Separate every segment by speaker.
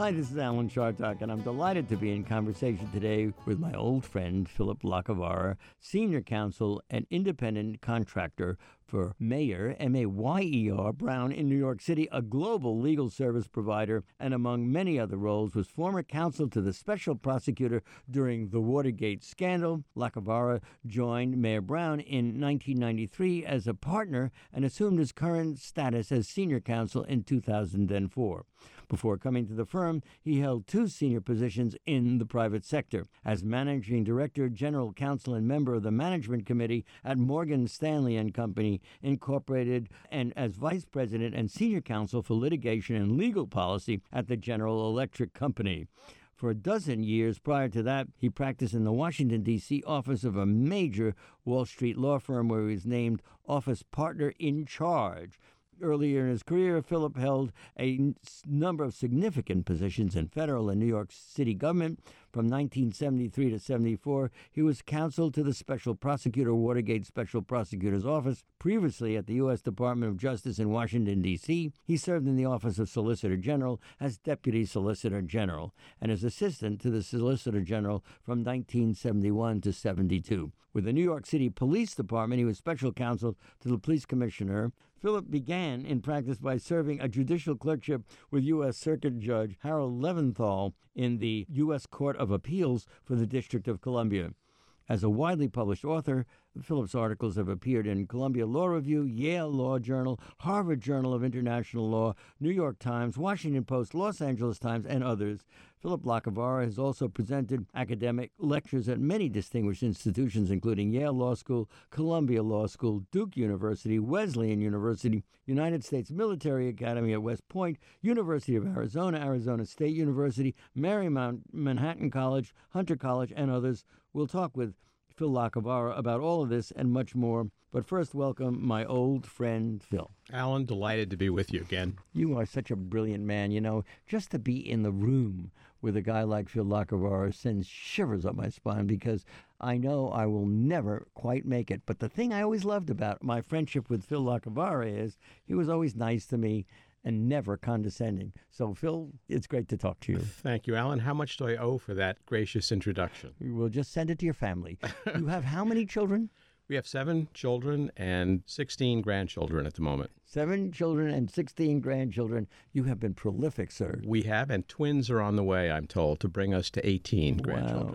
Speaker 1: Hi, this is Alan Chartock, and I'm delighted to be in conversation today with my old friend, Philip Lacavara, Senior Counsel and Independent Contractor for Mayer, M-A-Y-E-R, Brown in New York City, a global legal service provider, and among many other roles, was former counsel to the special prosecutor during the Watergate scandal. Lacavara joined Mayer Brown in 1993 as a partner and assumed his current status as senior counsel in 2004. Before coming to the firm, he held two senior positions in the private sector. As managing director, general counsel, and member of the management committee at Morgan Stanley and Company Incorporated, and as vice president and senior counsel for litigation and legal policy at the General Electric Company. For a dozen years prior to that, he practiced in the Washington, D.C. office of a major Wall Street law firm where he was named office partner in charge. Earlier in his career, Philip held a number of significant positions in federal and New York City government. From 1973 to 74, he was counsel to the Special Prosecutor Watergate Special Prosecutor's Office. Previously at the U.S. Department of Justice in Washington, D.C., he served in the Office of Solicitor General as Deputy Solicitor General and as assistant to the Solicitor General from 1971 to 72. With the New York City Police Department, he was special counsel to the police commissioner. Philip began in practice by serving a judicial clerkship with U.S. Circuit Judge Harold Leventhal in the U.S. Court of Appeals for the District of Columbia. As a widely published author, Philip's articles have appeared in Columbia Law Review, Yale Law Journal, Harvard Journal of International Law, New York Times, Washington Post, Los Angeles Times, and others. Philip Lacavara has also presented academic lectures at many distinguished institutions, including Yale Law School, Columbia Law School, Duke University, Wesleyan University, United States Military Academy at West Point, University of Arizona, Arizona State University, Marymount Manhattan College, Hunter College, and others. We'll talk with Phil Lacavara about all of this and much more. But first, welcome my old friend, Phil.
Speaker 2: Alan, delighted to be with you again.
Speaker 1: You are such a brilliant man. You know, just to be in the room with a guy like Phil Lacavara sends shivers up my spine because I know I will never quite make it. But the thing I always loved about my friendship with Phil Lacavara is he was always nice to me and never condescending. So, Phil, it's great to talk to you.
Speaker 2: Thank you, Alan. How much do I owe for that gracious introduction?
Speaker 1: We'll just send it to your family. You have how many children?
Speaker 2: We have 7 children and 16 grandchildren at the moment.
Speaker 1: 7 children and 16 grandchildren. You have been prolific, sir.
Speaker 2: We have, and twins are on the way, I'm told, to bring us to 18 grandchildren.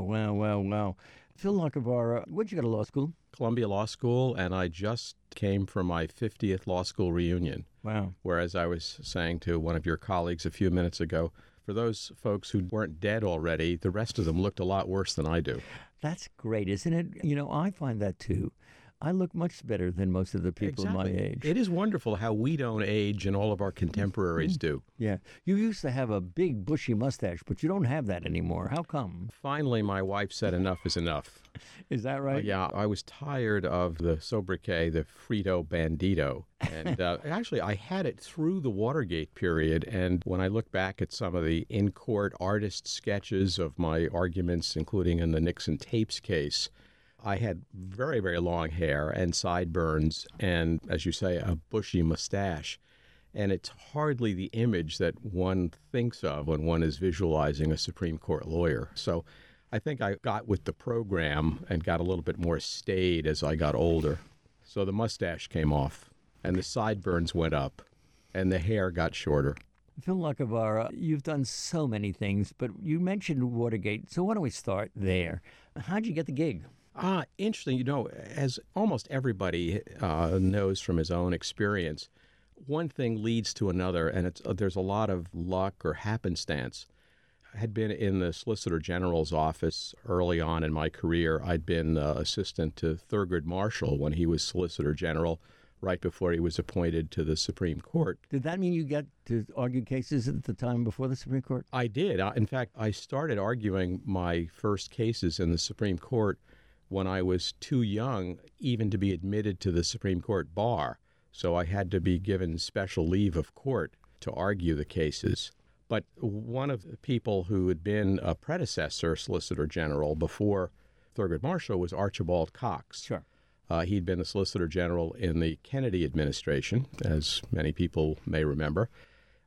Speaker 1: Wow. Phil Lacavara, where'd you go to law school?
Speaker 2: Columbia Law School, and I just came from my 50th law school reunion.
Speaker 1: Wow.
Speaker 2: Whereas I was saying to one of your colleagues a few minutes ago, for those folks who weren't dead already, the rest of them looked a lot worse than I do.
Speaker 1: That's great, isn't it? You know, I find that too. I look much better than most of the people my age.
Speaker 2: It is wonderful how we don't age and all of our contemporaries do.
Speaker 1: Yeah. You used to have a big bushy mustache, but you don't have that anymore. How come?
Speaker 2: Finally, my wife said enough is enough.
Speaker 1: Is that right?
Speaker 2: Yeah. I was tired of the sobriquet, the Frito Bandito. And actually, I had it through the Watergate period. And when I look back at some of the in-court artist sketches of my arguments, including in the Nixon tapes case, I had very, very long hair and sideburns and, as you say, a bushy mustache. And it's hardly the image that one thinks of when one is visualizing a Supreme Court lawyer. So I think I got with the program and got a little bit more staid as I got older. So the mustache came off and the sideburns went up and the hair got shorter.
Speaker 1: Phil Lacavara, you've done so many things, but you mentioned Watergate. So why don't we start there? How'd you get the gig?
Speaker 2: Interesting. You know, as almost everybody knows from his own experience, one thing leads to another, and there's a lot of luck or happenstance. I had been in the Solicitor General's office early on in my career. I'd been assistant to Thurgood Marshall when he was Solicitor General, right before he was appointed to the Supreme Court.
Speaker 1: Did that mean you got to argue cases at the time before the Supreme Court?
Speaker 2: I did. In fact, I started arguing my first cases in the Supreme Court when I was too young even to be admitted to the Supreme Court bar. So I had to be given special leave of court to argue the cases. But one of the people who had been a predecessor Solicitor General before Thurgood Marshall was Archibald Cox.
Speaker 1: Sure.
Speaker 2: He'd been the Solicitor General in the Kennedy administration, as many people may remember.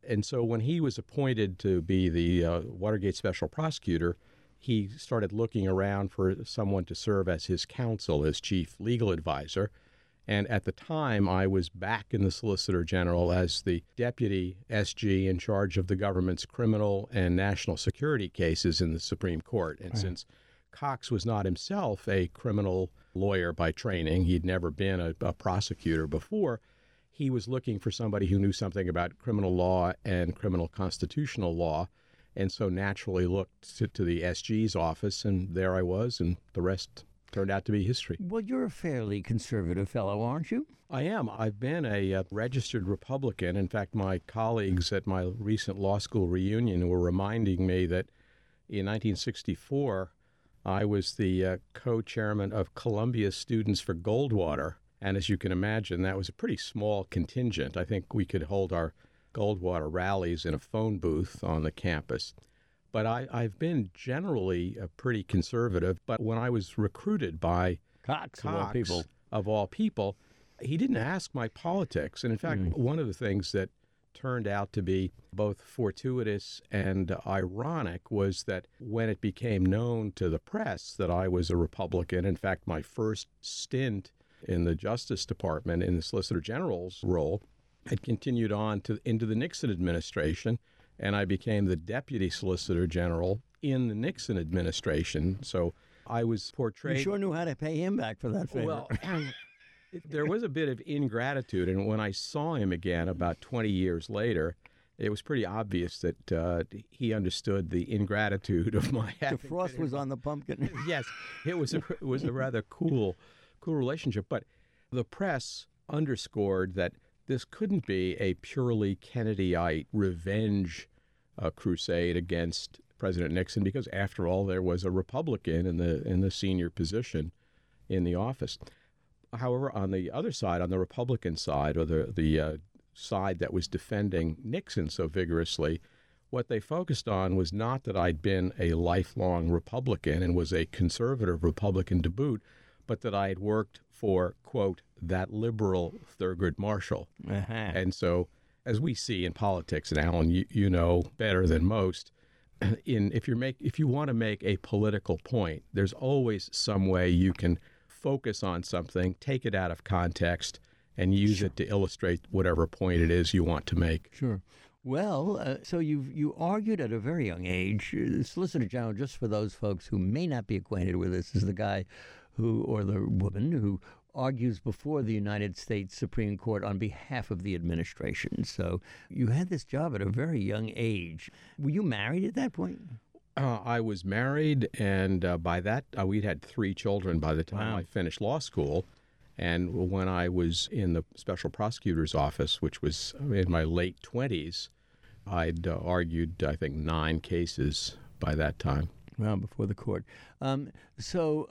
Speaker 2: And so when he was appointed to be the Watergate special prosecutor, he started looking around for someone to serve as his counsel, as chief legal advisor. And at the time, I was back in the Solicitor General as the deputy SG in charge of the government's criminal and national security cases in the Supreme Court. And since Cox was not himself a criminal lawyer by training, he'd never been a prosecutor before, he was looking for somebody who knew something about criminal law and criminal constitutional law, and so naturally looked to the SG's office, and there I was, and the rest turned out to be history.
Speaker 1: Well, you're a fairly conservative fellow, aren't you?
Speaker 2: I am. I've been a registered Republican. In fact, my colleagues at my recent law school reunion were reminding me that in 1964, I was the co-chairman of Columbia Students for Goldwater. And as you can imagine, that was a pretty small contingent. I think we could hold our Goldwater rallies in a phone booth on the campus. But I've been generally pretty conservative. But when I was recruited by
Speaker 1: Cox,
Speaker 2: Cox of all people, he didn't ask my politics. And in fact, one of the things that turned out to be both fortuitous and ironic was that when it became known to the press that I was a Republican, in fact, my first stint in the Justice Department in the Solicitor General's role had continued on into the Nixon administration, and I became the Deputy Solicitor General in the Nixon administration. So I was portrayed...
Speaker 1: You sure knew how to pay him back for that favor.
Speaker 2: Well, there was a bit of ingratitude, and when I saw him again about 20 years later, it was pretty obvious that he understood the ingratitude of my...
Speaker 1: The frost was on the pumpkin.
Speaker 2: Yes, it was a rather cool relationship. But the press underscored that this couldn't be a purely Kennedyite revenge crusade against President Nixon, because after all, there was a Republican in the senior position in the office. However, on the other side, on the Republican side, or the side that was defending Nixon so vigorously, what they focused on was not that I'd been a lifelong Republican and was a conservative Republican to boot, but that I had worked for, quote, that liberal Thurgood Marshall. And so, as we see in politics, and Alan, you know better than most, if you want to make a political point, there's always some way you can focus on something, take it out of context, and use it to illustrate whatever point it is you want to make.
Speaker 1: Sure. Well, so you argued at a very young age. Solicitor General, just for those folks who may not be acquainted with this, is the guy or the woman who argues before the United States Supreme Court on behalf of the administration. So you had this job at a very young age. Were you married at that point?
Speaker 2: I was married, and by that, we'd had 3 children by the time
Speaker 1: Wow.
Speaker 2: I finished law school. And when I was in the special prosecutor's office, which was in my late 20s, I'd argued, I think, 9 cases by that time.
Speaker 1: Well, before the court. So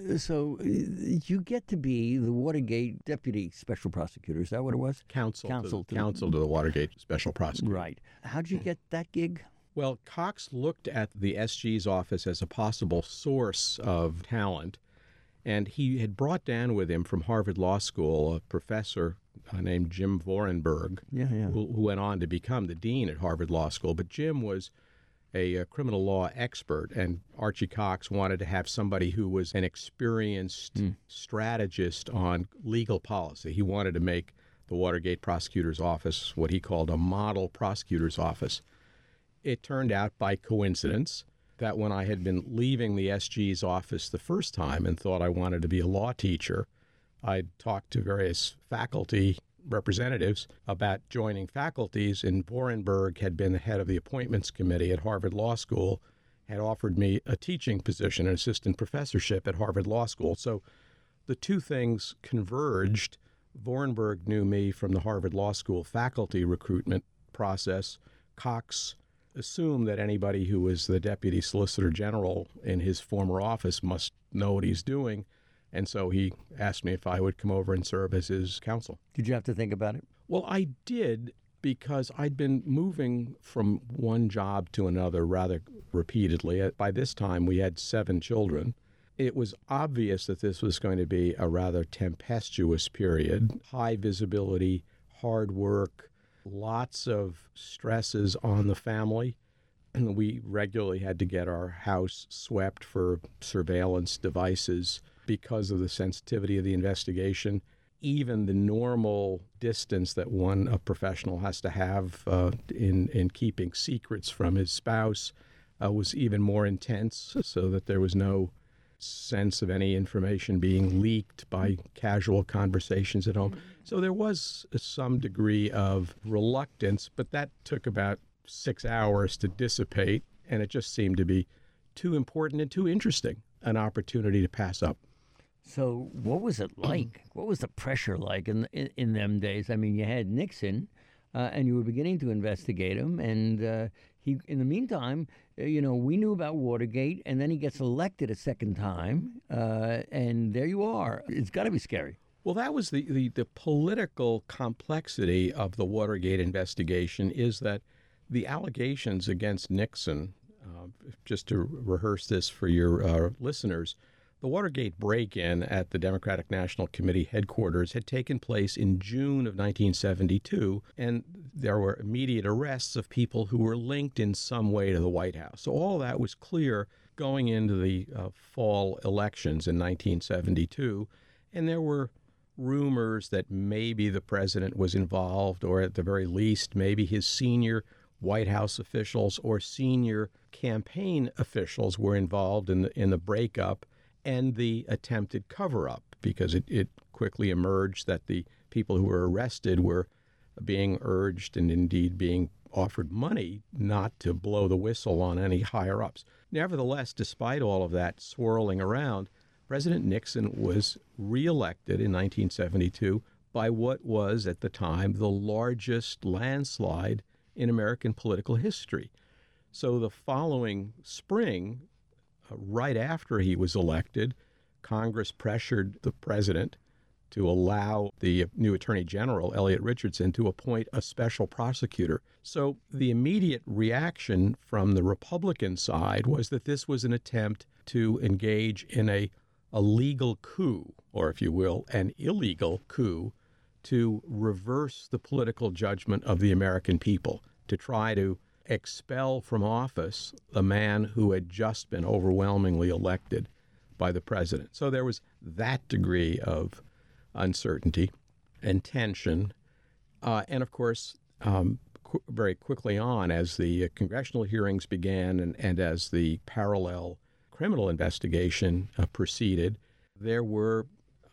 Speaker 1: you get to be the Watergate Deputy Special Prosecutor. Is that what it was?
Speaker 2: Counsel
Speaker 1: Counsel
Speaker 2: to the Watergate Special Prosecutor.
Speaker 1: Right. How did you get that gig?
Speaker 2: Well, Cox looked at the SG's office as a possible source of talent, and he had brought down with him from Harvard Law School a professor named Jim Vorenberg, who went on to become the dean at Harvard Law School. But Jim was a criminal law expert, and Archie Cox wanted to have somebody who was an experienced strategist on legal policy. He wanted to make the Watergate prosecutor's office what he called a model prosecutor's office. It turned out by coincidence that when I had been leaving the SG's office the first time and thought I wanted to be a law teacher, I'd talked to various faculty representatives about joining faculties, and Vorenberg had been the head of the appointments committee at Harvard Law School, had offered me a teaching position, an assistant professorship at Harvard Law School. So the two things converged. Vorenberg knew me from the Harvard Law School faculty recruitment process. Cox assumed that anybody who was the Deputy Solicitor General in his former office must know what he's doing. And so he asked me if I would come over and serve as his counsel.
Speaker 1: Did you have to think about it?
Speaker 2: Well, I did, because I'd been moving from one job to another rather repeatedly. By this time, we had 7 children. It was obvious that this was going to be a rather tempestuous period, high visibility, hard work, lots of stresses on the family. We regularly had to get our house swept for surveillance devices because of the sensitivity of the investigation. Even the normal distance that a professional has to have in keeping secrets from his spouse was even more intense, so that there was no sense of any information being leaked by casual conversations at home. So there was some degree of reluctance, but that took about 6 hours to dissipate, and it just seemed to be too important and too interesting an opportunity to pass up.
Speaker 1: So what was it like? What was the pressure like in them days? I mean, you had Nixon, and you were beginning to investigate him, and he, in the meantime, we knew about Watergate, and then he gets elected a second time, and there you are. It's got to be scary.
Speaker 2: Well, that was the political complexity of the Watergate investigation, is that the allegations against Nixon, just to rehearse this for your listeners, the Watergate break-in at the Democratic National Committee headquarters had taken place in June of 1972, and there were immediate arrests of people who were linked in some way to the White House. So all that was clear going into the fall elections in 1972, and there were rumors that maybe the president was involved, or at the very least, maybe his senior White House officials or senior campaign officials were involved in the breakup and the attempted cover-up, because it quickly emerged that the people who were arrested were being urged and indeed being offered money not to blow the whistle on any higher-ups. Nevertheless, despite all of that swirling around, President Nixon was reelected in 1972 by what was, at the time, the largest landslide in American political history. So the following spring, right after he was elected, Congress pressured the president to allow the new Attorney General, Elliot Richardson, to appoint a special prosecutor. So the immediate reaction from the Republican side was that this was an attempt to engage in a legal coup, or if you will, an illegal coup, to reverse the political judgment of the American people, to try to expel from office the man who had just been overwhelmingly elected by the president. So there was that degree of uncertainty and tension. And of course, very quickly on, as the congressional hearings began and as the parallel criminal investigation proceeded, there were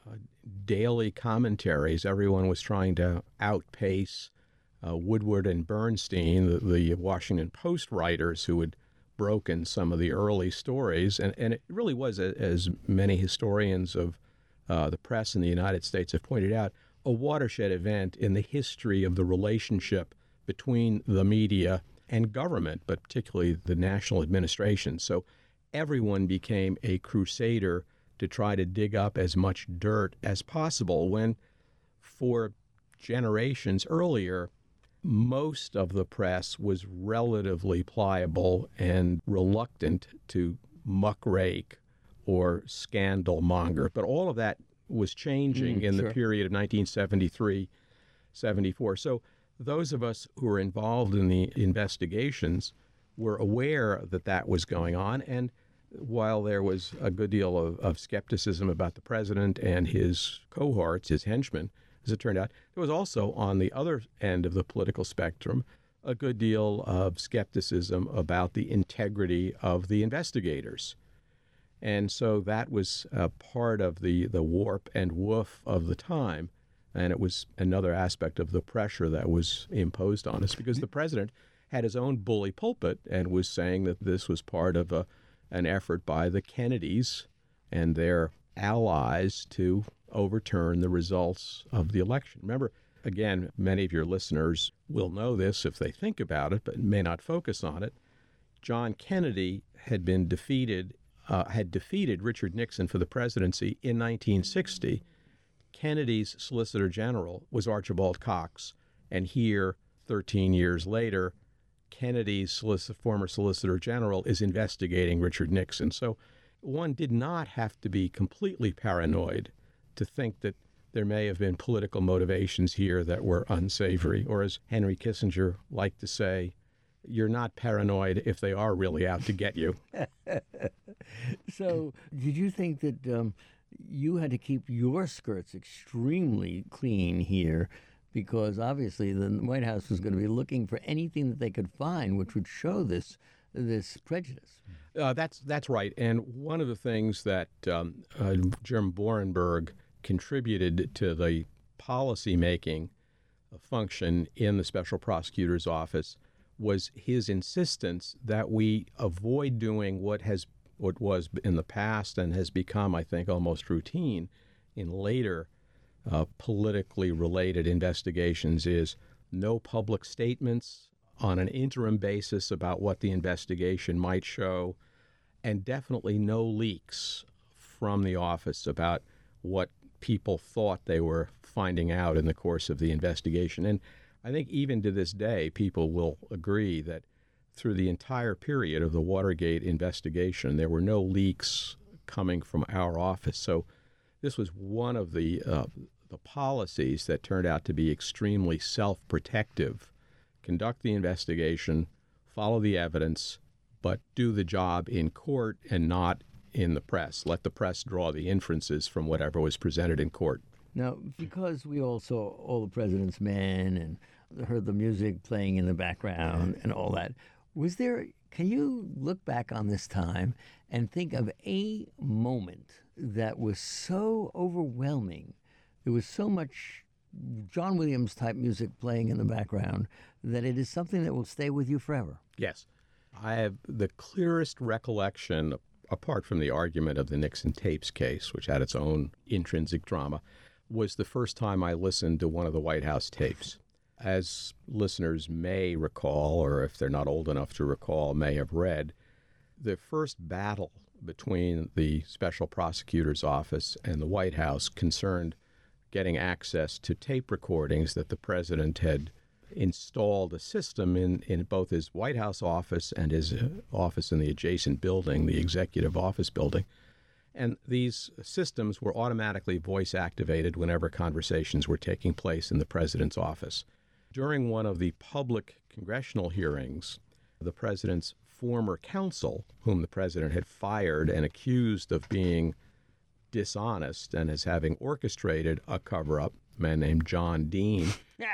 Speaker 2: daily commentaries. Everyone was trying to outpace Woodward and Bernstein, the Washington Post writers who had broken some of the early stories. And it really was, as many historians of the press in the United States have pointed out, a watershed event in the history of the relationship between the media and government, but particularly the national administration. So everyone became a crusader to try to dig up as much dirt as possible, when for generations earlier, most of the press was relatively pliable and reluctant to muckrake or scandal monger. But all of that was changing in the period of 1973, 74. So those of us who were involved in the investigations were aware that that was going on. And while there was a good deal of skepticism about the president and his cohorts, his henchmen, as it turned out, there was also, on the other end of the political spectrum, a good deal of skepticism about the integrity of the investigators. And so that was part of the warp and woof of the time. And it was another aspect of the pressure that was imposed on us, because the president had his own bully pulpit and was saying that this was part of an effort by the Kennedys and their allies to overturn the results of the election. Remember, again, many of your listeners will know this if they think about it, but may not focus on it. John Kennedy had defeated Richard Nixon for the presidency in 1960. Kennedy's Solicitor General was Archibald Cox, and here, 13 years later, Kennedy's former Solicitor General is investigating Richard Nixon. So one did not have to be completely paranoid to think that there may have been political motivations here that were unsavory, or as Henry Kissinger liked to say, you're not paranoid if they are really out to get you.
Speaker 1: So, did you think that you had to keep your skirts extremely clean here? Because obviously the White House was going to be looking for anything that they could find which would show this prejudice.
Speaker 2: That's right. And one of the things that Jim Borenberg contributed to the policy-making function in the Special Prosecutor's Office was his insistence that we avoid doing what was in the past and has become, I think, almost routine in later politically related investigations, is no public statements on an interim basis about what the investigation might show, and definitely no leaks from the office about what people thought they were finding out in the course of the investigation. And I think even to this day, people will agree that through the entire period of the Watergate investigation, there were no leaks coming from our office. So this was one of the policies that turned out to be extremely self-protective. Conduct the investigation, follow the evidence, but do the job in court and not in the press. Let the press draw the inferences from whatever was presented in court.
Speaker 1: Now, because we all saw All the President's Men and heard the music playing in the background and all that, can you look back on this time and think of a moment that was so overwhelming? There was so much John Williams type music playing in the background that it is something that will stay with you forever.
Speaker 2: Yes. I have the clearest recollection, apart from the argument of the Nixon tapes case, which had its own intrinsic drama, was the first time I listened to one of the White House tapes. As listeners may recall, or if they're not old enough to recall, may have read, the first battle between the Special Prosecutor's Office and the White House concerned getting access to tape recordings that the president had installed a system in both his White House office and his office in the adjacent building, the Executive Office Building. And these systems were automatically voice activated whenever conversations were taking place in the president's office. During one of the public congressional hearings, the president's former counsel, whom the president had fired and accused of being dishonest and as having orchestrated a cover-up, a man named John Dean,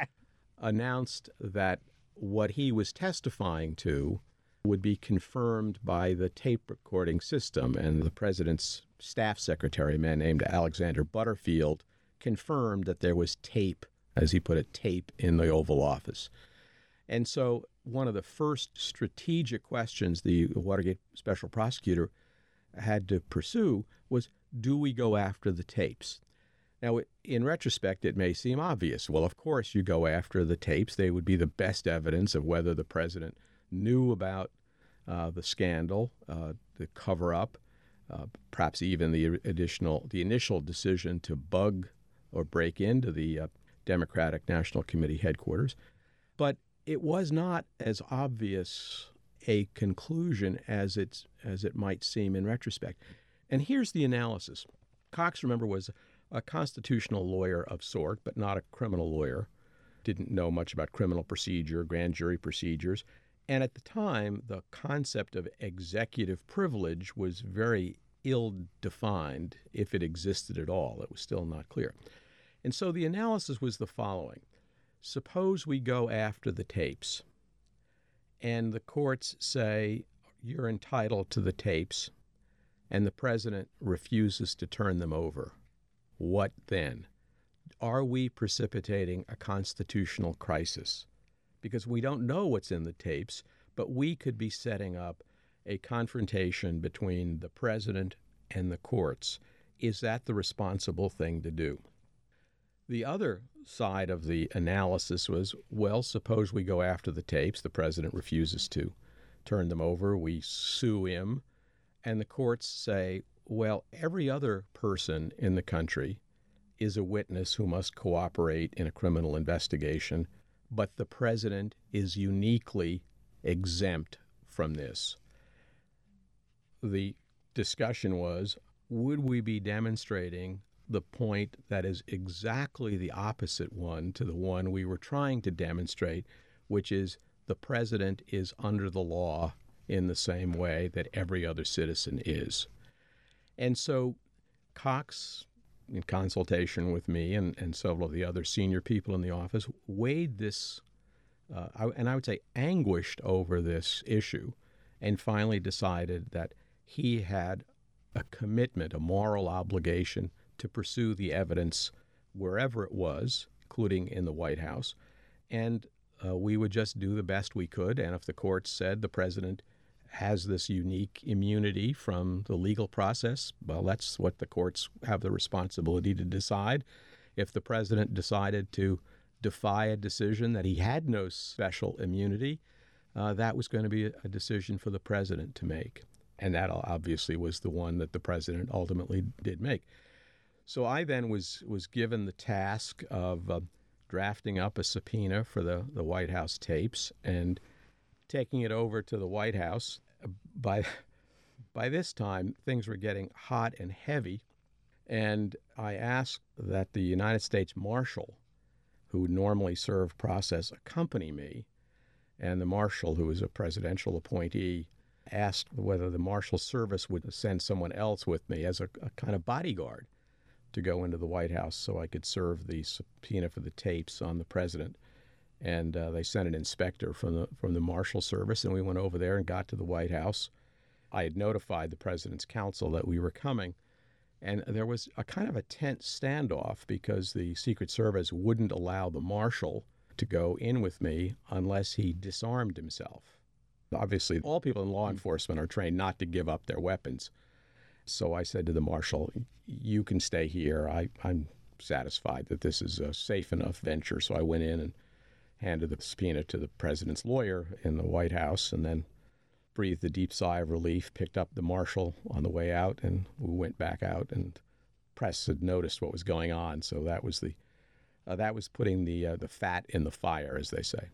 Speaker 2: announced that what he was testifying to would be confirmed by the tape recording system. And the president's staff secretary, a man named Alexander Butterfield, confirmed that there was tape, as he put it, tape in the Oval Office. And so one of the first strategic questions the Watergate special prosecutor had to pursue was, do we go after the tapes? Now, in retrospect, it may seem obvious. Well, of course you go after the tapes. They would be the best evidence of whether the president knew about the scandal, the cover-up, perhaps even the initial decision to bug or break into the Democratic National Committee headquarters. But it was not as obvious a conclusion as it might seem in retrospect. And here's the analysis. Cox, remember, was a constitutional lawyer of sort, but not a criminal lawyer. Didn't know much about criminal procedure, grand jury procedures. And at the time, the concept of executive privilege was very ill-defined, if it existed at all. It was still not clear. And so the analysis was the following. Suppose we go after the tapes, and the courts say, you're entitled to the tapes, and the president refuses to turn them over. What then? Are we precipitating a constitutional crisis? Because we don't know what's in the tapes, but we could be setting up a confrontation between the president and the courts. Is that the responsible thing to do? The other side of the analysis was, well, suppose we go after the tapes. The president refuses to turn them over. We sue him. And the courts say, well, every other person in the country is a witness who must cooperate in a criminal investigation, but the president is uniquely exempt from this. The discussion was, would we be demonstrating the point that is exactly the opposite one to the one we were trying to demonstrate, which is the president is under the law in the same way that every other citizen is. And so Cox, in consultation with me and several of the other senior people in the office, weighed this, and I would say anguished over this issue, and finally decided that he had a commitment, a moral obligation to pursue the evidence wherever it was, including in the White House, and we would just do the best we could. And if the court said the president has this unique immunity from the legal process, well, that's what the courts have the responsibility to decide. If the president decided to defy a decision that he had no special immunity, that was going to be a decision for the president to make. And that obviously was the one that the president ultimately did make. So I then was given the task of drafting up a subpoena for the White House tapes and taking it over to the White House. By this time, things were getting hot and heavy, and I asked that the United States Marshal, who would normally serve process, accompany me, and the Marshal, who was a presidential appointee, asked whether the Marshal Service would send someone else with me as a kind of bodyguard to go into the White House so I could serve the subpoena for the tapes on the president. And they sent an inspector from the Marshal Service, and we went over there and got to the White House. I had notified the president's counsel that we were coming, and there was a kind of a tense standoff because the Secret Service wouldn't allow the Marshal to go in with me unless he disarmed himself. Obviously, all people in law enforcement are trained not to give up their weapons. So I said to the Marshal, you can stay here. I'm satisfied that this is a safe enough venture. So I went in and handed the subpoena to the president's lawyer in the White House, and then breathed a deep sigh of relief, picked up the Marshal on the way out, and we went back out, and press had noticed what was going on. So that was putting the fat in the fire, as they say.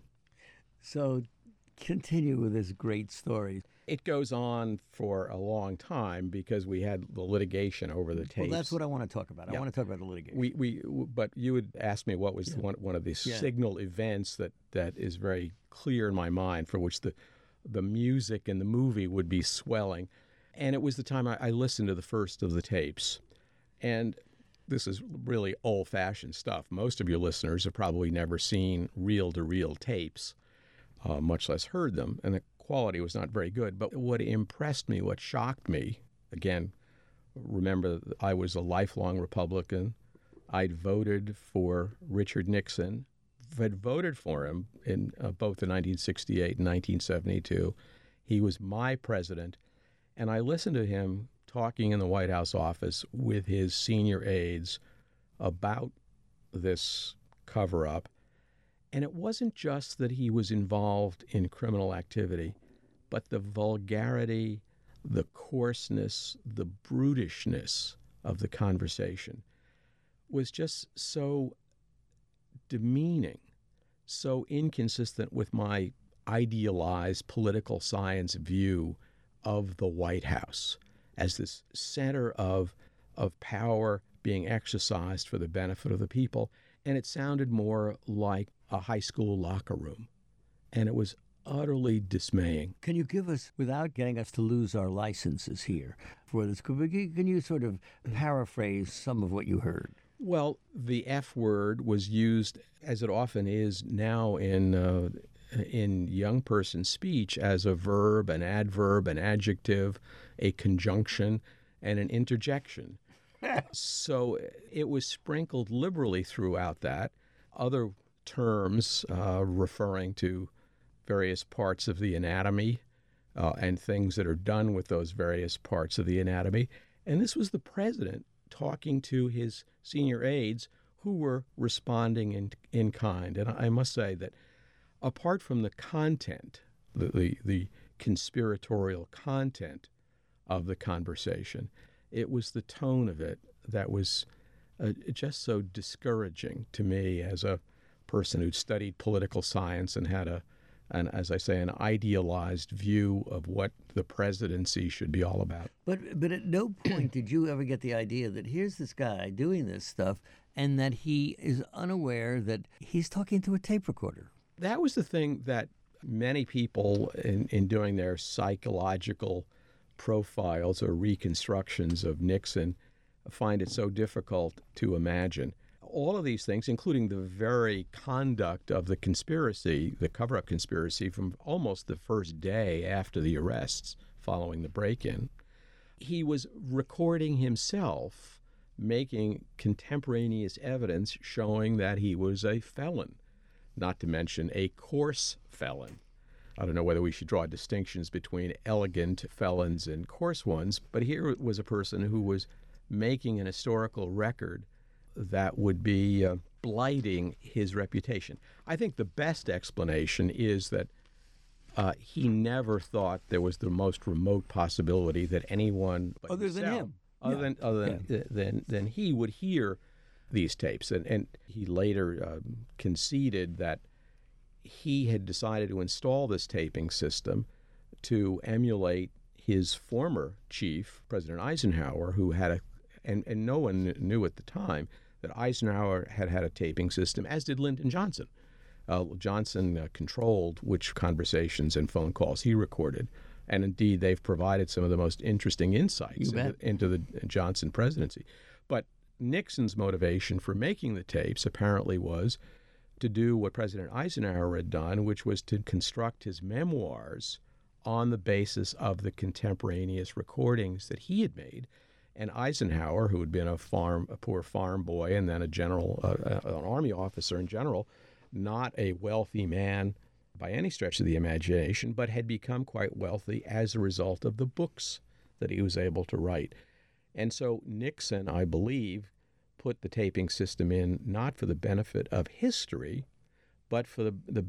Speaker 1: So continue with this great story.
Speaker 2: It goes on for a long time because we had the litigation over the tapes.
Speaker 1: Well, that's what I want to talk about. I want to talk about the litigation.
Speaker 2: But you would ask me what was one of the signal events that is very clear in my mind, for which the music in the movie would be swelling. And it was the time I listened to the first of the tapes. And this is really old-fashioned stuff. Most of your listeners have probably never seen reel-to-reel tapes, much less heard them. And the quality was not very good. But what impressed me, what shocked me, again, remember, I was a lifelong Republican. I'd voted for Richard Nixon, had voted for him in both in 1968 and 1972. He was my president. And I listened to him talking in the White House office with his senior aides about this cover-up. And it wasn't just that he was involved in criminal activity, but the vulgarity, the coarseness, the brutishness of the conversation was just so demeaning, so inconsistent with my idealized political science view of the White House as this center of power being exercised for the benefit of the people. And it sounded more like a high school locker room. And it was utterly dismaying.
Speaker 1: Can you give us, without getting us to lose our licenses here for this, can you sort of paraphrase some of what you heard?
Speaker 2: Well, the F word was used, as it often is now in young person speech, as a verb, an adverb, an adjective, a conjunction, and an interjection. So it was sprinkled liberally throughout that. Other terms referring to various parts of the anatomy and things that are done with those various parts of the anatomy. And this was the president talking to his senior aides who were responding in kind. And I must say that apart from the content, the conspiratorial content of the conversation, it was the tone of it that was just so discouraging to me as a person who'd studied political science and had a and, as I say, an idealized view of what the presidency should be all about.
Speaker 1: But at no point did you ever get the idea that here's this guy doing this stuff and that he is unaware that he's talking to a tape recorder.
Speaker 2: That was the thing that many people in doing their psychological profiles or reconstructions of Nixon find it so difficult to imagine. All of these things, including the very conduct of the conspiracy, the cover-up conspiracy from almost the first day after the arrests following the break-in, he was recording himself, making contemporaneous evidence showing that he was a felon, not to mention a coarse felon. I don't know whether we should draw distinctions between elegant felons and coarse ones, but here was a person who was making an historical record that would be blighting his reputation. I think the best explanation is that he never thought there was the most remote possibility that anyone but
Speaker 1: other than him,
Speaker 2: than he would hear these tapes. And he later conceded that he had decided to install this taping system to emulate his former chief, President Eisenhower, who had and no one knew at the time that Eisenhower had a taping system, as did Lyndon Johnson. Johnson controlled which conversations and phone calls he recorded. And indeed, they've provided some of the most interesting insights into the Johnson presidency. But Nixon's motivation for making the tapes apparently was to do what President Eisenhower had done, which was to construct his memoirs on the basis of the contemporaneous recordings that he had made. And Eisenhower, who had been a poor farm boy and then a general, an army officer in general, not a wealthy man by any stretch of the imagination, but had become quite wealthy as a result of the books that he was able to write. And so Nixon, I believe, put the taping system in not for the benefit of history, but for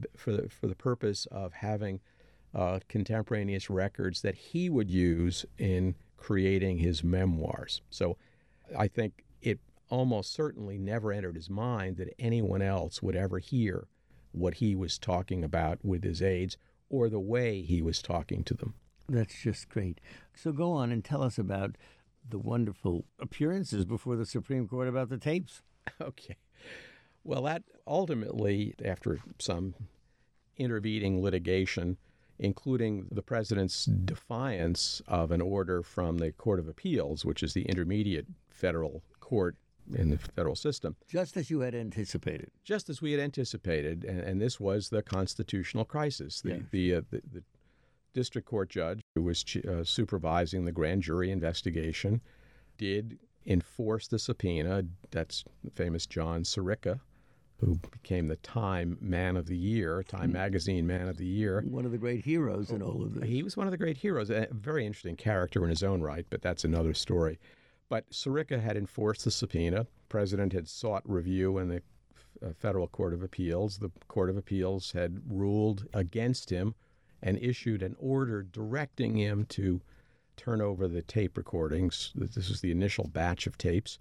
Speaker 2: the purpose of having contemporaneous records that he would use in creating his memoirs. So I think it almost certainly never entered his mind that anyone else would ever hear what he was talking about with his aides or the way he was talking to them.
Speaker 1: That's just great. So go on and tell us about the wonderful appearances before the Supreme Court about the tapes.
Speaker 2: Okay. Well, that ultimately, after some intervening litigation, including the president's defiance of an order from the Court of Appeals, which is the intermediate federal court in the federal system.
Speaker 1: Just as you had anticipated.
Speaker 2: Just as we had anticipated, and this was the constitutional crisis. The district court judge who was supervising the grand jury investigation did enforce the subpoena. That's the famous John Sirica, who became the Time Man of the Year, Time Magazine Man of the Year.
Speaker 1: One of the great heroes in all of this.
Speaker 2: He was one of the great heroes, a very interesting character in his own right, but that's another story. But Sirica had enforced the subpoena. The president had sought review in the Federal Court of Appeals. The Court of Appeals had ruled against him and issued an order directing him to turn over the tape recordings. This was the initial batch of tapes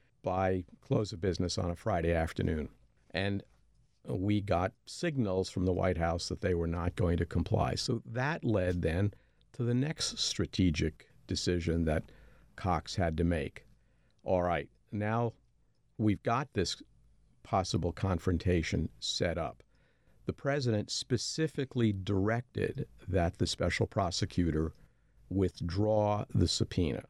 Speaker 2: by close of business on a Friday afternoon. And we got signals from the White House that they were not going to comply. So that led then to the next strategic decision that Cox had to make. All right, now we've got this possible confrontation set up. The president specifically directed that the special prosecutor withdraw the subpoena,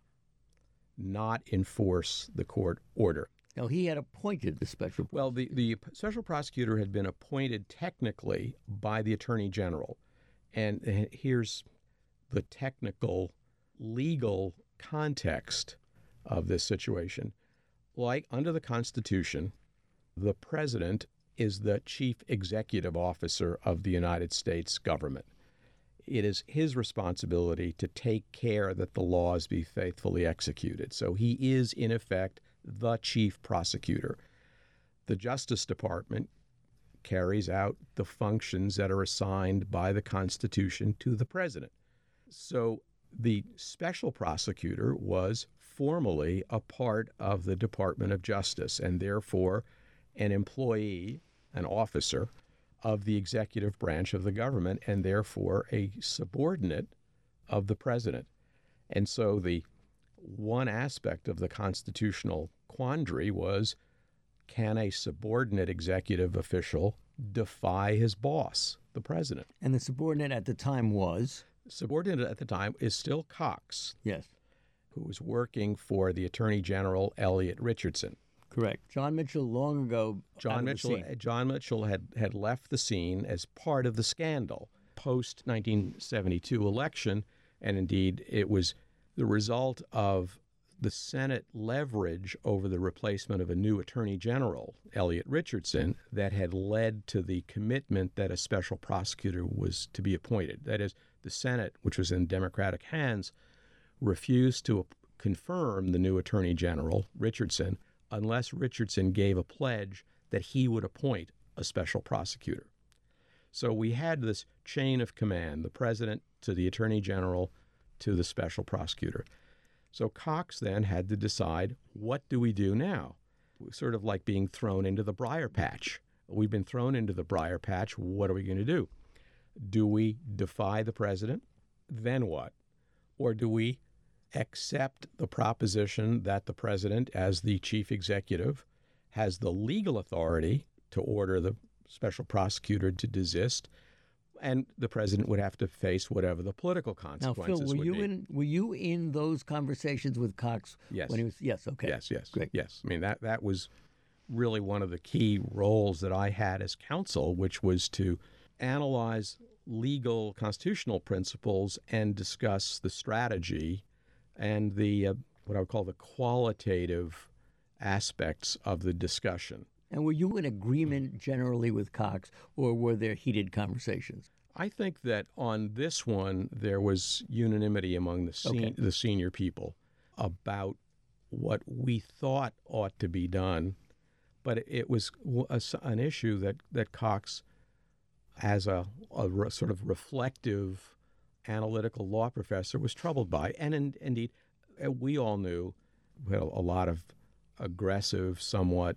Speaker 2: not enforce the court order.
Speaker 1: Now, he had appointed the special...
Speaker 2: Well, the special prosecutor had been appointed technically by the attorney general. And here's the technical, legal context of this situation. Like under the Constitution, the president is the chief executive officer of the United States government. It is his responsibility to take care that the laws be faithfully executed. So he is, in effect, the chief prosecutor. The Justice Department carries out the functions that are assigned by the Constitution to the president. So the special prosecutor was formally a part of the Department of Justice and therefore an employee, an officer of the executive branch of the government and therefore a subordinate of the president. And so the one aspect of the constitutional quandary was, can a subordinate executive official defy his boss, the president?
Speaker 1: And the subordinate at the time was?
Speaker 2: Subordinate at the time is still Cox.
Speaker 1: Yes.
Speaker 2: Who was working for the Attorney General, Elliot Richardson.
Speaker 1: Correct. John Mitchell long ago.
Speaker 2: John Mitchell had left the scene as part of the scandal post 1972 election, and indeed it was the result of the Senate leverage over the replacement of a new Attorney General, Elliot Richardson, that had led to the commitment that a special prosecutor was to be appointed. That is, the Senate, which was in Democratic hands, refused to confirm the new Attorney General, Richardson, unless Richardson gave a pledge that he would appoint a special prosecutor. So we had this chain of command, the president to the Attorney General to the special prosecutor. So Cox then had to decide, what do we do now? Sort of like being thrown into the briar patch. We've been thrown into the briar patch. What are we going to do? Do we defy the president? Then what? Or do we accept the proposition that the president, as the chief executive, has the legal authority to order the special prosecutor to desist, and the president would have to face whatever the political consequences
Speaker 1: now, Phil,
Speaker 2: would be.
Speaker 1: Were you in those conversations with Cox?
Speaker 2: Yes.
Speaker 1: When he was, yes. Okay.
Speaker 2: Yes.
Speaker 1: Great.
Speaker 2: Yes. I mean, that was really one of the key roles that I had as counsel, which was to analyze legal constitutional principles and discuss the strategy and the what I would call the qualitative aspects of the discussion.
Speaker 1: And were you in agreement generally with Cox, or were there heated conversations?
Speaker 2: I think that on this one, there was unanimity among the senior people about what we thought ought to be done. But it was an issue that Cox, as a sort of reflective, analytical law professor, was troubled by. And indeed, we all knew we had a lot of aggressive, somewhat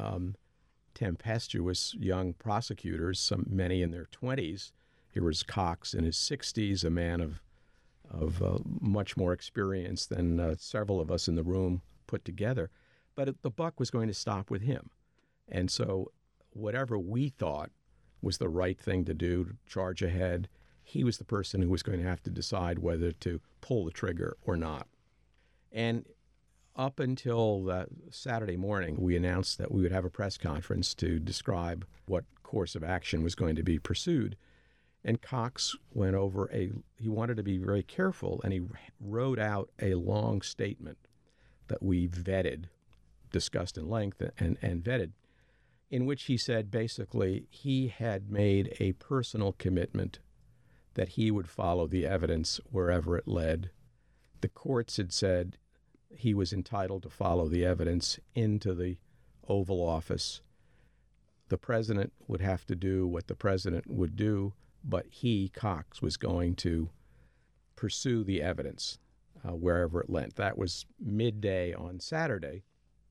Speaker 2: tempestuous young prosecutors, many in their 20s. Here was Cox in his 60s, a man of much more experience than several of us in the room put together. But the buck was going to stop with him. And so whatever we thought was the right thing to do, to charge ahead, he was the person who was going to have to decide whether to pull the trigger or not. And up until that Saturday morning, we announced that we would have a press conference to describe what course of action was going to be pursued. And Cox went over he wanted to be very careful, and he wrote out a long statement that we vetted, discussed in length and vetted, in which he said basically he had made a personal commitment that he would follow the evidence wherever it led. The courts had said he was entitled to follow the evidence into the Oval Office. The president would have to do what the president would do, but he, Cox, was going to pursue the evidence wherever it led. That was midday on Saturday,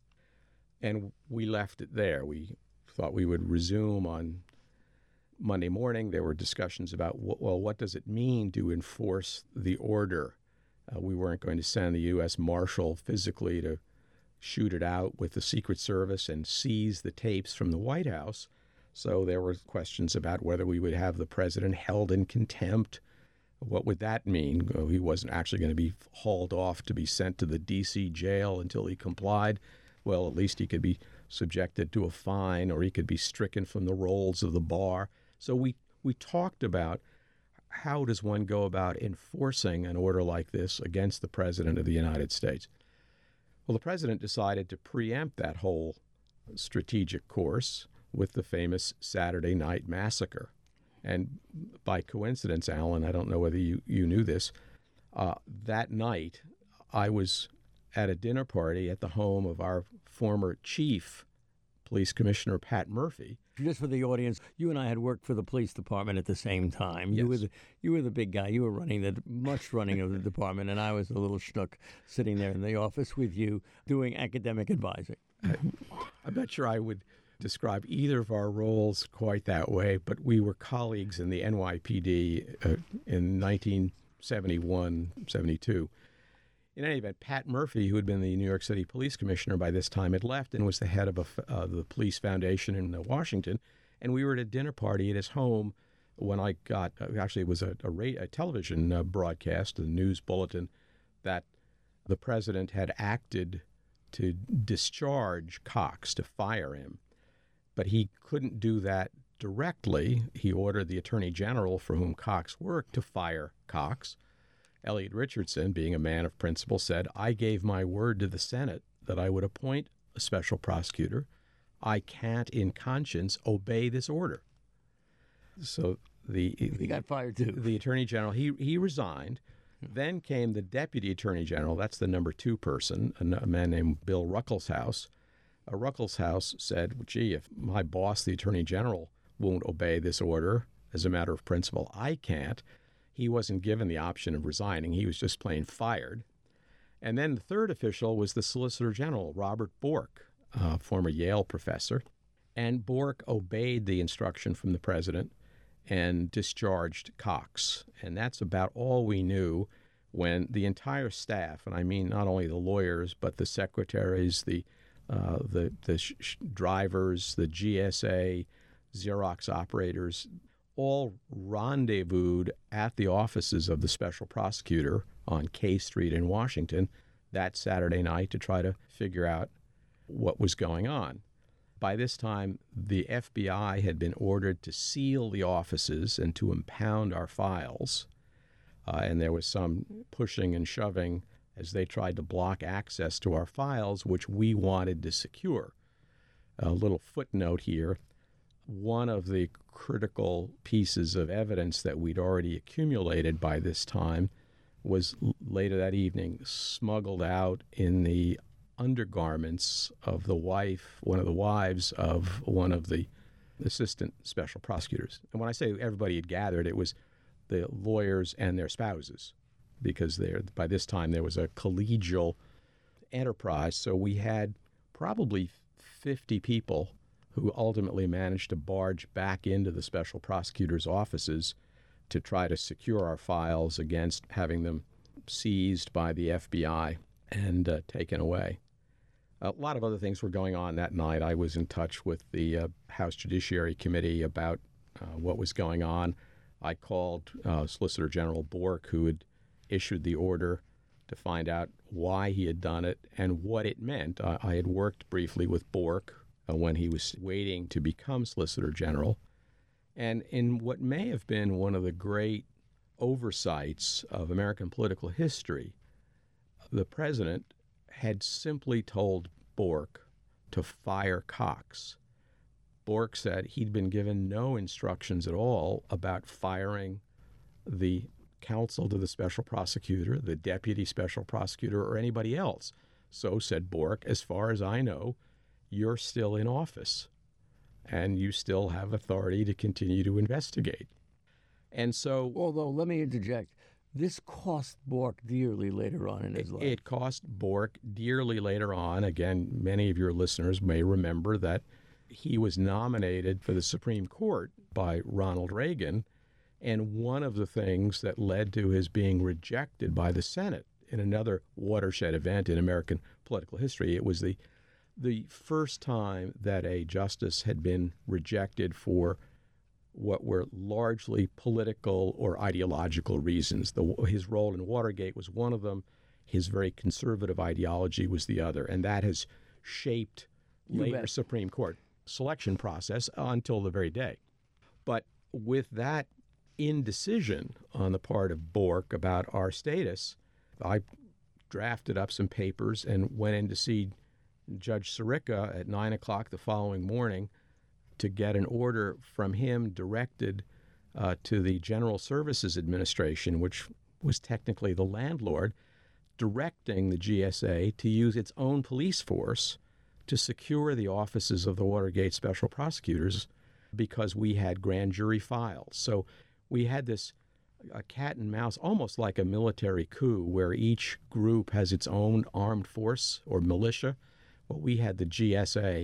Speaker 2: and we left it there. We thought we would resume on Monday morning. There were discussions about, what does it mean to enforce the order? We weren't going to send the U.S. Marshal physically to shoot it out with the Secret Service and seize the tapes from the White House. So there were questions about whether we would have the president held in contempt. What would that mean? He wasn't actually going to be hauled off to be sent to the D.C. jail until he complied. Well, at least he could be subjected to a fine, or he could be stricken from the rolls of the bar. So we talked about how does one go about enforcing an order like this against the President of the United States? Well, the President decided to preempt that whole strategic course with the famous Saturday Night Massacre. And by coincidence, Alan, I don't know whether you knew this, that night I was at a dinner party at the home of our former chief, Police Commissioner Pat Murphy.
Speaker 1: Just for the audience, you and I had worked for the police department at the same time.
Speaker 2: Yes.
Speaker 1: You were the big guy. You were running of the department, and I was a little schnook sitting there in the office with you doing academic advising.
Speaker 2: I'm not sure I would describe either of our roles quite that way, but we were colleagues in the NYPD in 1971, 72. In any event, Pat Murphy, who had been the New York City Police Commissioner by this time, had left and was the head of the Police Foundation in Washington. And we were at a dinner party at his home when I got, actually it was a television broadcast, a news bulletin, that the president had acted to discharge Cox, to fire him. But he couldn't do that directly. He ordered the Attorney General, for whom Cox worked, to fire Cox. Elliot Richardson, being a man of principle, said, "I gave my word to the Senate that I would appoint a special prosecutor. I can't, in conscience, obey this order." So
Speaker 1: he got fired too.
Speaker 2: The Attorney General, he resigned. Then came the Deputy Attorney General. That's the number two person, a man named Bill Ruckelshaus. Ruckelshaus said, "Gee, if my boss, the Attorney General, won't obey this order as a matter of principle, I can't." He wasn't given the option of resigning. He was just plain fired. And then the third official was the Solicitor General, Robert Bork, former Yale professor. And Bork obeyed the instruction from the president and discharged Cox. And that's about all we knew when the entire staff, and I mean not only the lawyers, but the secretaries, the drivers, the GSA, Xerox operators, all rendezvoused at the offices of the special prosecutor on K Street in Washington that Saturday night to try to figure out what was going on. By this time, the FBI had been ordered to seal the offices and to impound our files. And there was some pushing and shoving as they tried to block access to our files, which we wanted to secure. A little footnote here. One of the critical pieces of evidence that we'd already accumulated by this time was later that evening smuggled out in the undergarments of one of the wives of one of the assistant special prosecutors. And when I say everybody had gathered, it was the lawyers and their spouses, because by this time there was a collegial enterprise. So we had probably 50 people who ultimately managed to barge back into the special prosecutor's offices to try to secure our files against having them seized by the FBI and taken away. A lot of other things were going on that night. I was in touch with the House Judiciary Committee about what was going on. I called Solicitor General Bork, who had issued the order, to find out why he had done it and what it meant. I had worked briefly with Bork when he was waiting to become Solicitor General. And in what may have been one of the great oversights of American political history, the president had simply told Bork to fire Cox. Bork said he'd been given no instructions at all about firing the counsel to the special prosecutor, the deputy special prosecutor, or anybody else. So, said Bork, as far as I know, you're still in office and you still have authority to continue to investigate. And so...
Speaker 1: Although, let me interject, this cost Bork dearly later on in his life.
Speaker 2: It cost Bork dearly later on. Again, many of your listeners may remember that he was nominated for the Supreme Court by Ronald Reagan, and one of the things that led to his being rejected by the Senate in another watershed event in American political history, it was the first time that a justice had been rejected for what were largely political or ideological reasons. His role in Watergate was one of them. His very conservative ideology was the other. And that has shaped later Supreme Court selection process until the very day. But with that indecision on the part of Bork about our status, I drafted up some papers and went in to see Judge Sirica at 9 o'clock the following morning to get an order from him directed to the General Services Administration, which was technically the landlord, directing the GSA to use its own police force to secure the offices of the Watergate special prosecutors because we had grand jury files. So we had this a cat and mouse, almost like a military coup, where each group has its own armed force or militia. Well, we had the GSA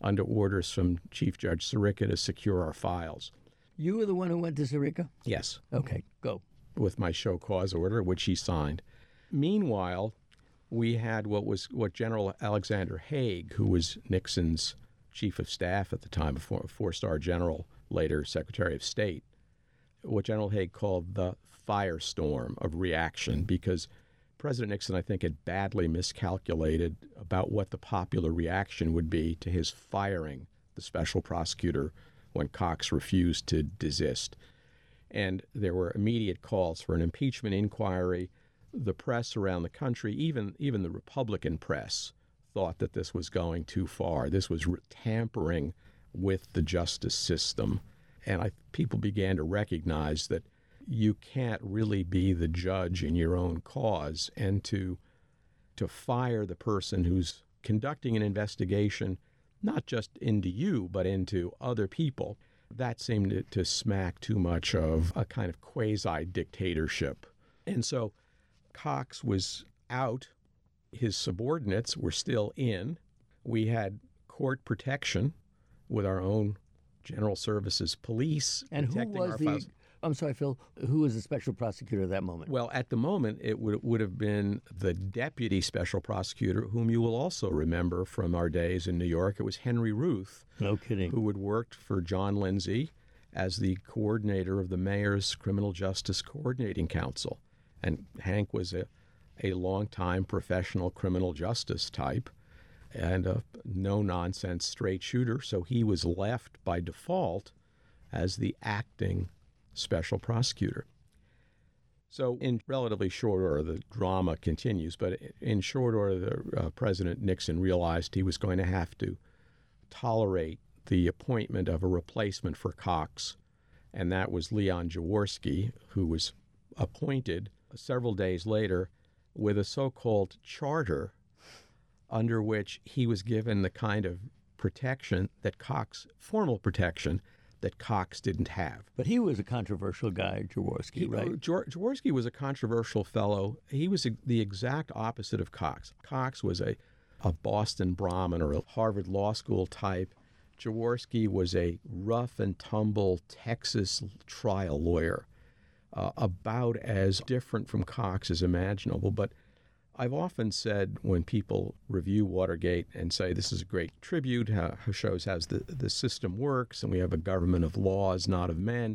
Speaker 2: under orders from Chief Judge Sirica to secure our files.
Speaker 1: You were the one who went to Sirica?
Speaker 2: Yes.
Speaker 1: Okay, go.
Speaker 2: With my show cause order, which he signed. Meanwhile, we had what General Alexander Haig, who was Nixon's chief of staff at the time, a four-star general, later Secretary of State, what General Haig called the firestorm of reaction, because President Nixon, I think, had badly miscalculated about what the popular reaction would be to his firing the special prosecutor when Cox refused to desist. And there were immediate calls for an impeachment inquiry. The press around the country, even the Republican press, thought that this was going too far. This was tampering with the justice system. And people began to recognize that you can't really be the judge in your own cause, and to fire the person who's conducting an investigation, not just into you, but into other people, that seemed to smack too much of a kind of quasi-dictatorship. And so Cox was out. His subordinates were still in. We had court protection with our own General Services police protecting our files.
Speaker 1: I'm sorry, Phil, who was the special prosecutor at that moment?
Speaker 2: Well, at the moment, it would have been the deputy special prosecutor, whom you will also remember from our days in New York. It was Henry Ruth.
Speaker 1: No kidding. Who
Speaker 2: had worked for John Lindsay as the coordinator of the mayor's Criminal Justice Coordinating Council. And Hank was a long-time professional criminal justice type and a no-nonsense straight shooter, so he was left by default as the acting special prosecutor. So in relatively short order, the drama continues, but in short order, President Nixon realized he was going to have to tolerate the appointment of a replacement for Cox, and that was Leon Jaworski, who was appointed several days later with a so-called charter under which he was given the kind of protection that formal protection that Cox didn't have.
Speaker 1: But he was a controversial guy, Jaworski, right?
Speaker 2: Jaworski was a controversial fellow. He was the exact opposite of Cox. Cox was a Boston Brahmin or a Harvard Law School type. Jaworski was a rough and tumble Texas trial lawyer, about as different from Cox as imaginable. But I've often said when people review Watergate and say this is a great tribute, how shows how the system works, and we have a government of laws, not of men,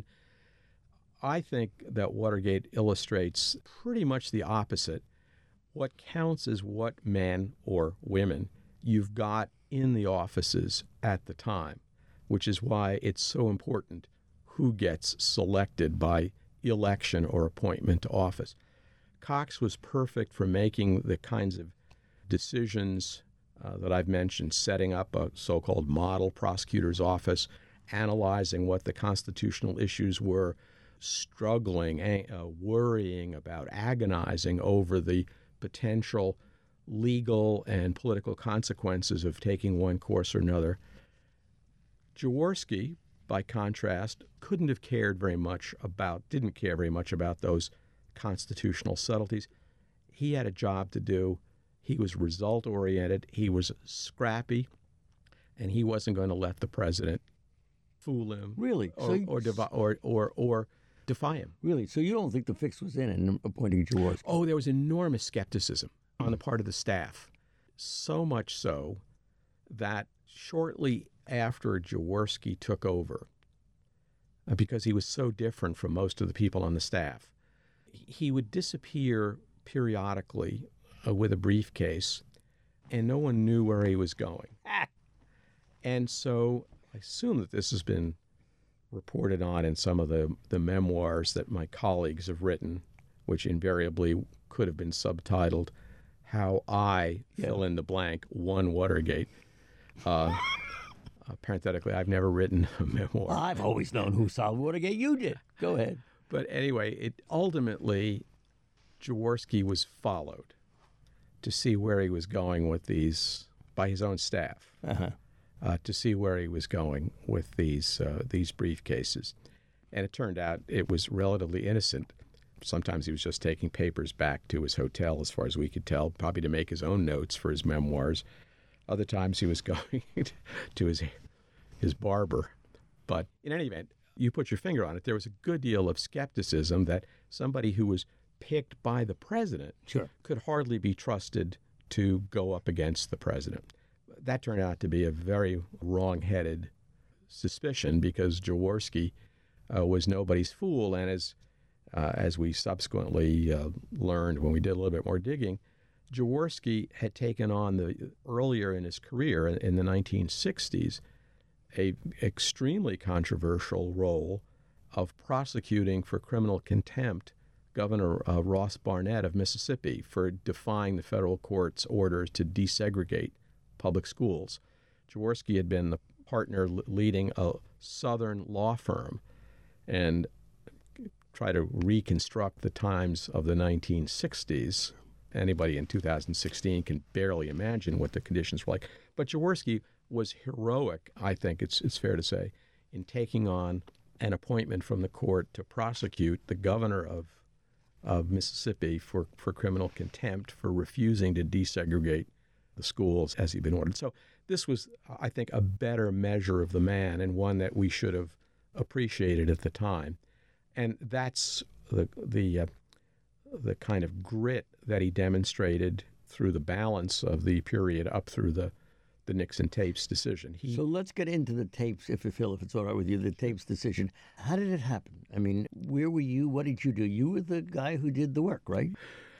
Speaker 2: I think that Watergate illustrates pretty much the opposite. What counts is what men or women you've got in the offices at the time, which is why it's so important who gets selected by election or appointment to office. Cox was perfect for making the kinds of decisions that I've mentioned, setting up a so-called model prosecutor's office, analyzing what the constitutional issues were, struggling, worrying about, agonizing over the potential legal and political consequences of taking one course or another. Jaworski, by contrast, didn't care very much about those constitutional subtleties. He had a job to do. He was result-oriented. He was scrappy, and he wasn't going to let the president fool him.
Speaker 1: Really?
Speaker 2: Or defy him.
Speaker 1: Really? So you don't think the fix was in appointing Jaworski?
Speaker 2: Oh, there was enormous skepticism on the part of the staff. So much so that shortly after Jaworski took over, because he was so different from most of the people on the staff, he would disappear periodically with a briefcase, and no one knew where he was going. And so I assume that this has been reported on in some of the memoirs that my colleagues have written, which invariably could have been subtitled, How I Fill in the Blank Won Watergate. Parenthetically, I've never written a memoir.
Speaker 1: Well, I've always known who solved Watergate. You did. Go ahead.
Speaker 2: But anyway, ultimately, Jaworski was followed to see where he was going with these, by his own staff, to see where he was going with these briefcases. And it turned out it was relatively innocent. Sometimes he was just taking papers back to his hotel, as far as we could tell, probably to make his own notes for his memoirs. Other times he was going to his barber. But in any event, you put your finger on it. There was a good deal of skepticism that somebody who was picked by the president could hardly be trusted to go up against the president. That turned out to be a very wrong-headed suspicion because Jaworski was nobody's fool, and as we subsequently learned when we did a little bit more digging, Jaworski had taken on earlier in his career in the 1960s a extremely controversial role of prosecuting for criminal contempt Governor Ross Barnett of Mississippi for defying the federal court's orders to desegregate public schools. Jaworski had been the partner leading a Southern law firm and try to reconstruct the times of the 1960s. Anybody in 2016 can barely imagine what the conditions were like. But Jaworski was heroic, I think it's fair to say, in taking on an appointment from the court to prosecute the governor of Mississippi for criminal contempt for refusing to desegregate the schools as he'd been ordered. So this was, I think, a better measure of the man and one that we should have appreciated at the time. And that's the kind of grit that he demonstrated through the balance of the period up through the Nixon tapes decision.
Speaker 1: So let's get into the tapes, if it's all right with you, the tapes decision. How did it happen? I mean, where were you? What did you do? You were the guy who did the work, right?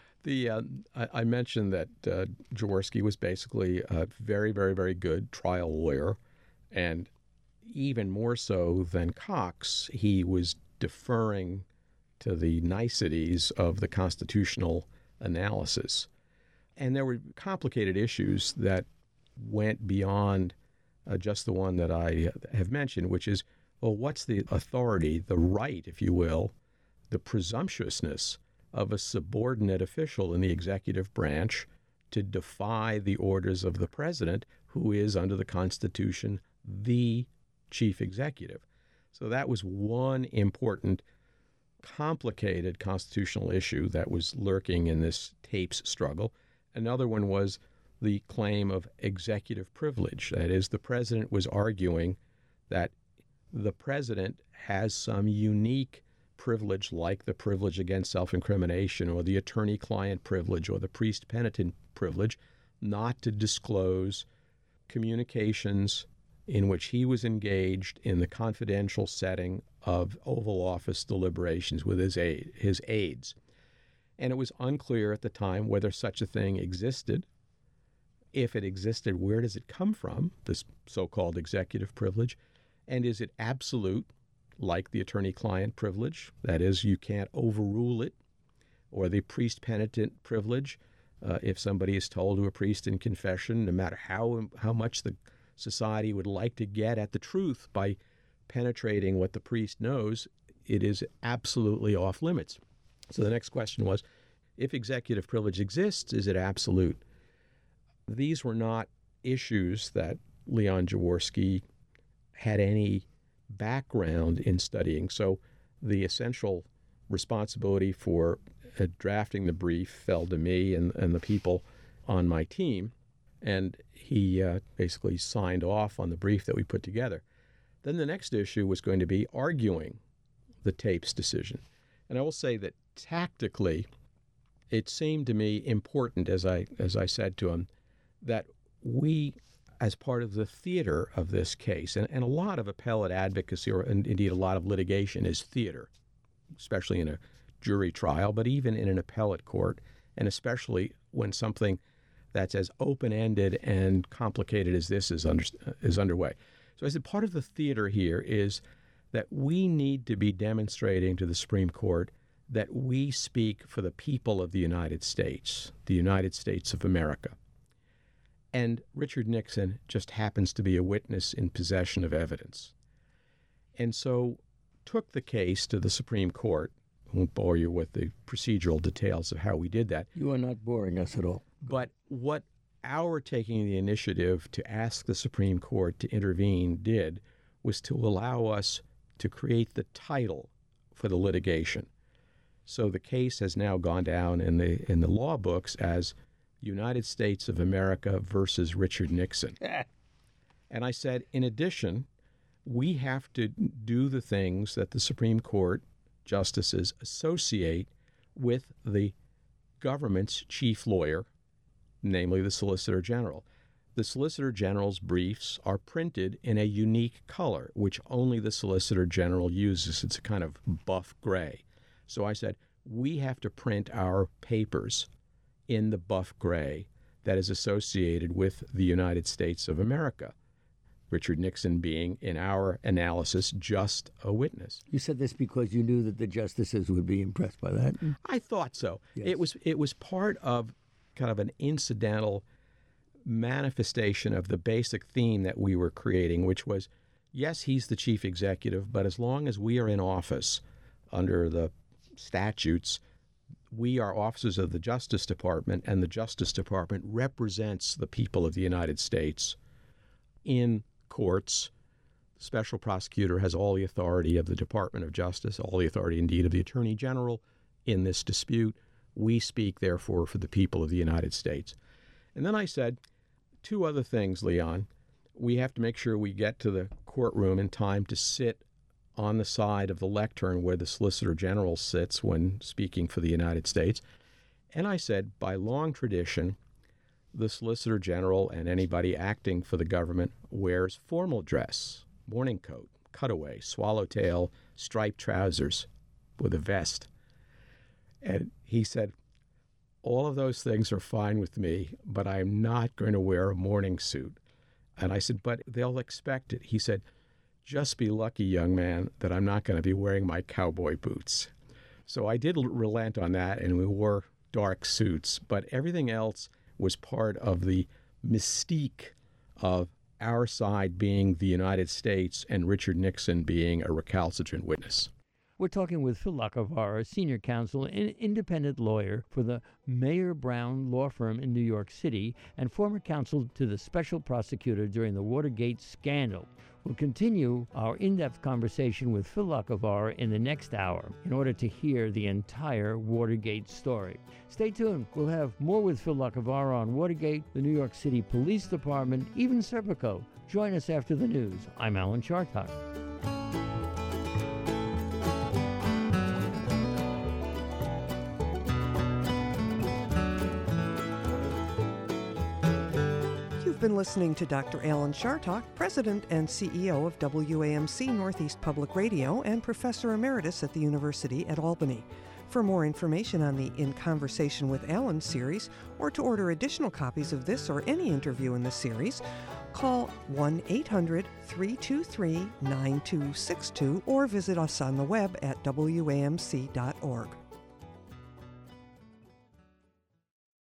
Speaker 2: I mentioned that Jaworski was basically a very, very, very good trial lawyer, and even more so than Cox, he was deferring to the niceties of the constitutional analysis. And there were complicated issues that went beyond just the one that I have mentioned, which is, well, what's the authority, the right, if you will, the presumptuousness of a subordinate official in the executive branch to defy the orders of the president, who is, under the Constitution, the chief executive. So that was one important, complicated constitutional issue that was lurking in this tapes struggle. Another one was the claim of executive privilege. That is, the president was arguing that the president has some unique privilege, like the privilege against self-incrimination or the attorney-client privilege or the priest-penitent privilege, not to disclose communications in which he was engaged in the confidential setting of Oval Office deliberations with his aides. And it was unclear at the time whether such a thing existed. If it existed, where does it come from, this so-called executive privilege? And is it absolute, like the attorney-client privilege? That is, you can't overrule it. Or the priest-penitent privilege, if somebody is told to a priest in confession, no matter how much the society would like to get at the truth by penetrating what the priest knows, it is absolutely off limits. So the next question was, if executive privilege exists, is it absolute? These were not issues that Leon Jaworski had any background in studying. So the essential responsibility for drafting the brief fell to me and the people on my team. And he basically signed off on the brief that we put together. Then the next issue was going to be arguing the tapes decision. And I will say that tactically, it seemed to me important, as I said to him, that we, as part of the theater of this case, and a lot of appellate advocacy, or indeed a lot of litigation, is theater, especially in a jury trial, but even in an appellate court, and especially when something that's as open-ended and complicated as this is underway. So I said part of the theater here is that we need to be demonstrating to the Supreme Court that we speak for the people of the United States of America. And Richard Nixon just happens to be a witness in possession of evidence. And so took the case to the Supreme Court. I won't bore you with the procedural details of how we did that.
Speaker 1: You are not boring us at all.
Speaker 2: But what our taking the initiative to ask the Supreme Court to intervene did was to allow us to create the title for the litigation. So the case has now gone down in the law books as United States of America versus Richard Nixon. And I said, in addition, we have to do the things that the Supreme Court justices associate with the government's chief lawyer, namely the Solicitor General. The Solicitor General's briefs are printed in a unique color, which only the Solicitor General uses. It's a kind of buff gray. So I said, we have to print our papers in the buff gray that is associated with the United States of America. Richard Nixon being, in our analysis, just a witness.
Speaker 1: You said this because you knew that the justices would be impressed by that?
Speaker 2: I thought so.
Speaker 1: Yes.
Speaker 2: It was part of kind of an incidental manifestation of the basic theme that we were creating, which was, yes, he's the chief executive, but as long as we are in office under the statutes, we are officers of the Justice Department, and the Justice Department represents the people of the United States in courts. The special prosecutor has all the authority of the Department of Justice, all the authority indeed of the Attorney General in this dispute. We speak, therefore, for the people of the United States. And then I said, two other things, Leon. We have to make sure we get to the courtroom in time to sit on the side of the lectern where the Solicitor General sits when speaking for the United States. And I said, by long tradition, the Solicitor General and anybody acting for the government wears formal dress, morning coat, cutaway, swallowtail, striped trousers with a vest. And he said, all of those things are fine with me, but I'm not going to wear a morning suit. And I said, but they'll expect it. He said, just be lucky, young man, that I'm not going to be wearing my cowboy boots. So I did relent on that, and we wore dark suits, but everything else was part of the mystique of our side being the United States and Richard Nixon being a recalcitrant witness.
Speaker 1: We're talking with Phil Lacavara, senior counsel and independent lawyer for the Mayer Brown law firm in New York City and former counsel to the special prosecutor during the Watergate scandal. We'll continue our in-depth conversation with Phil Lacavara in the next hour in order to hear the entire Watergate story. Stay tuned. We'll have more with Phil Lacavara on Watergate, the New York City Police Department, even Serpico. Join us after the news. I'm Alan Chartock.
Speaker 3: You've been listening to Dr. Alan Chartock, President and CEO of WAMC Northeast Public Radio and Professor Emeritus at the University at Albany. For more information on the In Conversation with Alan series, or to order additional copies of this or any interview in the series, call 1-800-323-9262 or visit us on the web at wamc.org.